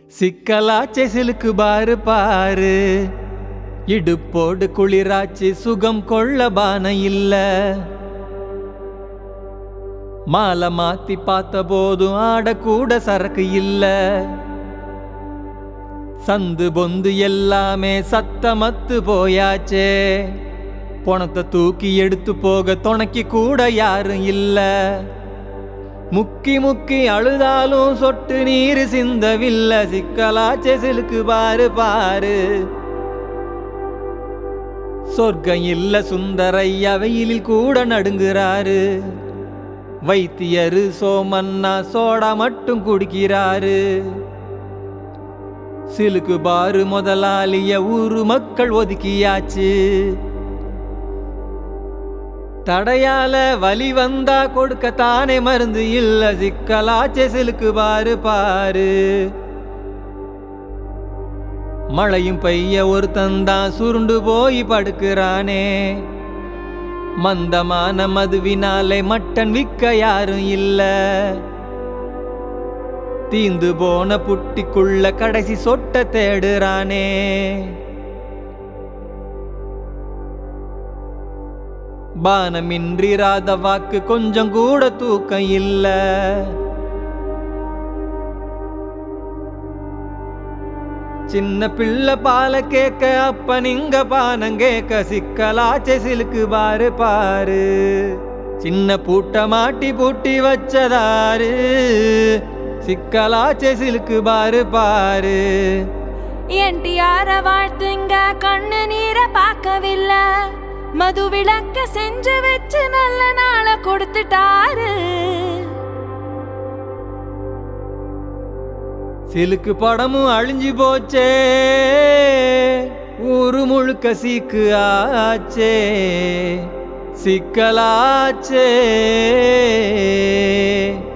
சிக்கலாச்சே சிலுக்கு பாரு பாரு, இடுப்போடு குளிராச்சு சுகம் கொள்ள பான இல்ல. மாலை மாத்தி பார்த்த போதும் ஆடக்கூட சரக்கு இல்ல. சந்து பொந்து எல்லாமே சத்தமத்து போயாச்சே, பணத்தை தூக்கி எடுத்து போக துணைக்கு கூட யாரும் இல்ல. முக்கி முக்கி அழுதாலும் சொட்டு நீர் சிந்தவில்ல. சிக்கலாச்சே சிலுக்கு பாரு பாரு, சொர்க்கம் இல்ல சுந்தரையா வெயிலில் கூட நடுங்குறாரு. வைத்தியரு சோமன்னா சோடா மட்டும் குடிக்கிறாரு. சிலுக்கு பாரு முதலாளிய ஊரு மக்கள் ஒதுக்கியாச்சு. தடையால வலி வந்தா கொடுக்கத்தானே மருந்து இல்ல. சிக்கலாச்சே சிலுக்கு பாரு பாரு, மழையும் பெய்ய ஒருத்தந்தான் சுருண்டு போய் படுக்கிறானே. மந்தமான மதுவினாலே மட்டன் விற்க யாரும் இல்ல. தீந்து போன புட்டிக்குள்ள கடைசி சொட்ட தேடுறானே. பானமின்றி ராத வாக்கு கொஞ்சம் கூட தூக்கம் இல்ல. சின்ன பிள்ளை பால கேட்க அப்ப நீங்க பானம் கேட்க. சிக்கலாச்சே சிலுக்கு பாரு பாரு, சின்ன பூட்ட மாட்டி பூட்டி வச்சதாரு. சிக்கலாச்சே சிலுக்கு பாரு பாரு. என்டிஆர வாழ்த்துங்க கண்ணு நீரை பார்க்கவில்லை. மது விளக்க செஞ்சு வச்சு நல்ல நாளை கொடுத்துட்டாரு. சிலுக்கு படமும் அழிஞ்சு போச்சே, ஊரு முழுக்க சீக்கு ஆச்சே. சிக்கலாச்சே.